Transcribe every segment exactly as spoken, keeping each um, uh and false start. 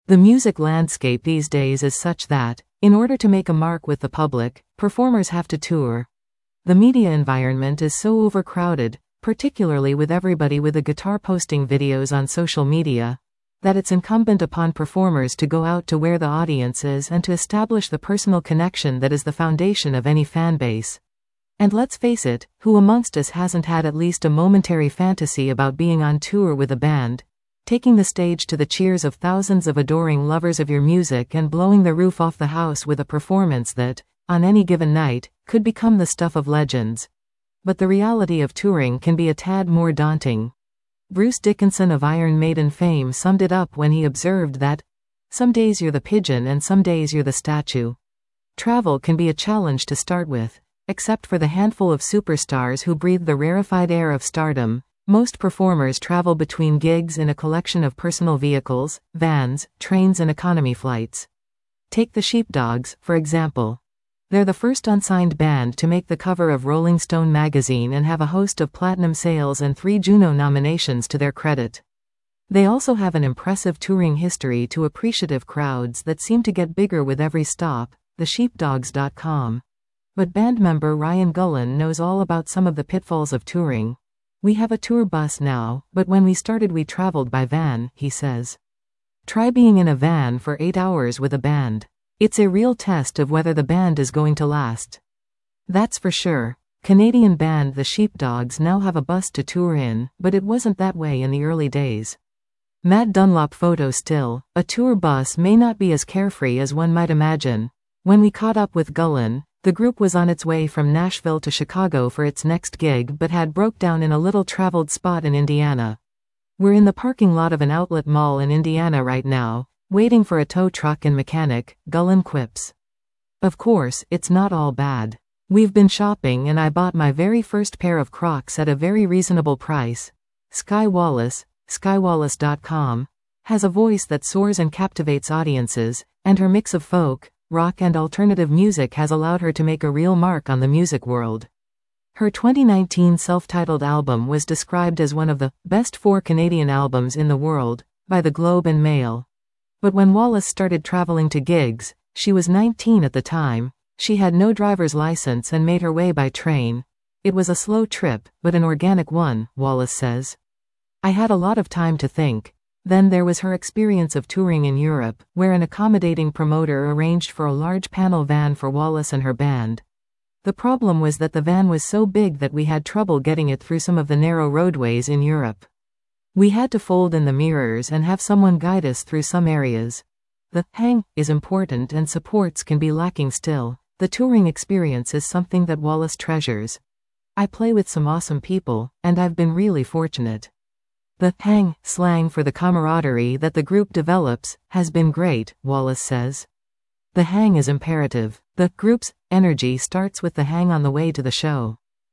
The music landscape these days is such that, in order to make a mark with the public, performers have to tour. The media environment is so overcrowded, particularly with everybody with a guitar posting videos on social media, that it's incumbent upon performers to go out to where the audience is and to establish the personal connection that is the foundation of any fan base. And let's face it, who amongst us hasn't had at least a momentary fantasy about being on tour with a band, taking the stage to the cheers of thousands of adoring lovers of your music and blowing the roof off the house with a performance that, on any given night, could become the stuff of legends. But the reality of touring can be a tad more daunting. Bruce Dickinson of Iron Maiden fame summed it up when he observed that, "Some days you're the pigeon and some days you're the statue." Travel can be a challenge to start with. Except for the handful of superstars who breathe the rarefied air of stardom, most performers travel between gigs in a collection of personal vehicles, vans, trains and economy flights. Take the Sheepdogs, for example. They're the first unsigned band to make the cover of Rolling Stone magazine and have a host of platinum sales and three Juno nominations to their credit. They also have an impressive touring history to appreciative crowds that seem to get bigger with every stop, the sheepdogs dot com. But band member Ryan Gullen knows all about some of the pitfalls of touring. "We have a tour bus now, but when we started we traveled by van," he says. Try being in a van for eight hours with a band. It's a real test of whether the band is going to last. That's for sure. Canadian band The Sheepdogs now have a bus to tour in, but it wasn't that way in the early days. Matt Dunlop photo still, a tour bus may not be as carefree as one might imagine. When we caught up with Gullen, the group was on its way from Nashville to Chicago for its next gig but had broke down in a little traveled spot in Indiana. "We're in the parking lot of an outlet mall in Indiana right now, waiting for a tow truck and mechanic," Gullen quips. Of course, it's not all bad. "We've been shopping and I bought my very first pair of Crocs at a very reasonable price." Skye Wallace, skye wallace dot com, has a voice that soars and captivates audiences, and her mix of folk, rock and alternative music has allowed her to make a real mark on the music world. Her twenty nineteen self-titled album was described as one of the best four Canadian albums in the world by the Globe and Mail. But when Wallace started traveling to gigs, she was nineteen at the time, she had no driver's license and made her way by train. "It was a slow trip, but an organic one," Wallace says. "I had a lot of time to think." Then there was her experience of touring in Europe, where an accommodating promoter arranged for a large panel van for Wallace and her band. The problem was that the van was so big that we had trouble getting it through some of the narrow roadways in Europe. We had to fold in the mirrors and have someone guide us through some areas. The hang is important and supports can be lacking still. The touring experience is something that Wallace treasures. "I play with some awesome people, and I've been really fortunate. The hang, slang for the camaraderie that the group develops, has been great," Wallace says. The hang is imperative. The group's energy starts with the hang on the way to the show.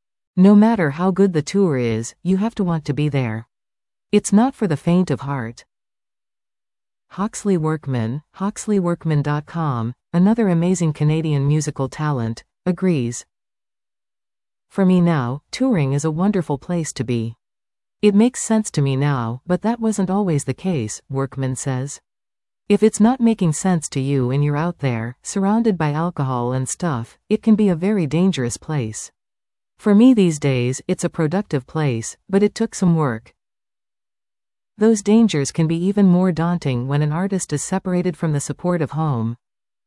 No matter how good the tour is, you have to want to be there. It's not for the faint of heart. Hawksley Workman, hawksley workman dot com, another amazing Canadian musical talent, agrees. "For me now, touring is a wonderful place to be. It makes sense to me now, but that wasn't always the case," Workman says. "If it's not making sense to you and you're out there, surrounded by alcohol and stuff, it can be a very dangerous place. For me these days, it's a productive place, but it took some work." Those dangers can be even more daunting when an artist is separated from the support of home.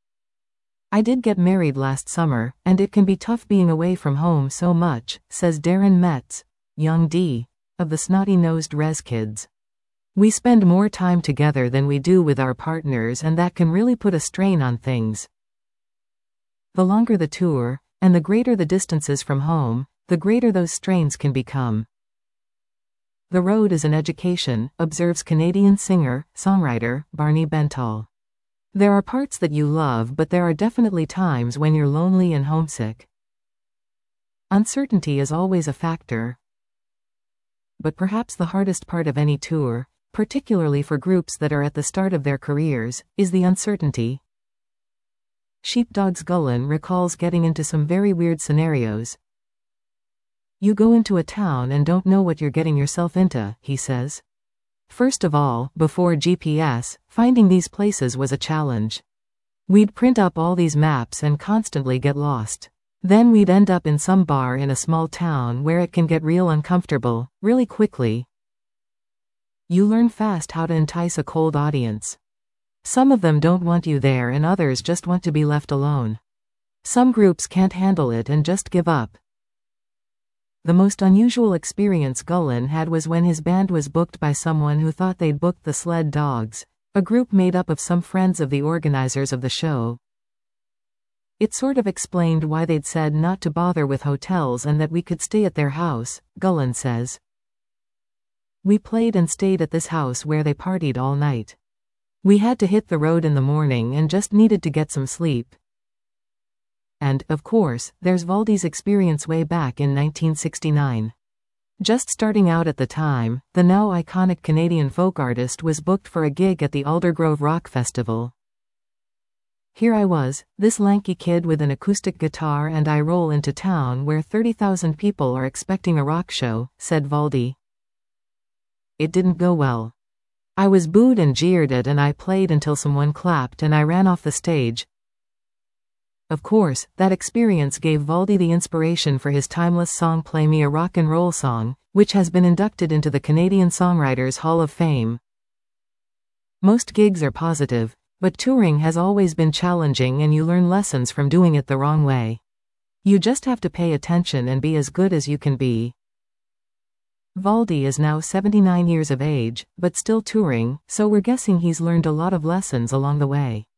"I did get married last summer, and it can be tough being away from home so much," says Darren Metz, young D, of the Snotty-Nosed Res Kids. "We spend more time together than we do with our partners and that can really put a strain on things." The longer the tour, and the greater the distances from home, the greater those strains can become. "The road is an education," observes Canadian singer, songwriter, Barney Bentall. "There are parts that you love, but there are definitely times when you're lonely and homesick. Uncertainty is always a factor. But perhaps the hardest part of any tour, particularly for groups that are at the start of their careers, is the uncertainty." Sheepdogs Gullen recalls getting into some very weird scenarios. "You go into a town and don't know what you're getting yourself into," he says. First of all, before G P S, finding these places was a challenge. We'd print up all these maps and constantly get lost. Then we'd end up in some bar in a small town where it can get real uncomfortable, really quickly. You learn fast how to entice a cold audience. Some of them don't want you there and others just want to be left alone. Some groups can't handle it and just give up. The most unusual experience Gullin had was when his band was booked by someone who thought they'd booked the Sled Dogs, a group made up of some friends of the organizers of the show. It sort of explained why they'd said not to bother with hotels and that we could stay at their house, Gullin says. We played and stayed at this house where they partied all night. We had to hit the road in the morning and just needed to get some sleep. And, of course, there's Valdy's experience way back in nineteen sixty-nine. Just starting out at the time, the now iconic Canadian folk artist was booked for a gig at the Aldergrove Rock Festival. Here I was, this lanky kid with an acoustic guitar, and I roll into town where thirty thousand people are expecting a rock show, said Valdy. It didn't go well. I was booed and jeered at, and I played until someone clapped and I ran off the stage. Of course, that experience gave Valdy the inspiration for his timeless song Play Me a Rock and Roll Song, which has been inducted into the Canadian Songwriters Hall of Fame. Most gigs are positive, but touring has always been challenging and you learn lessons from doing it the wrong way. You just have to pay attention and be as good as you can be. Valdy is now seventy-nine years of age, but still touring, so we're guessing he's learned a lot of lessons along the way.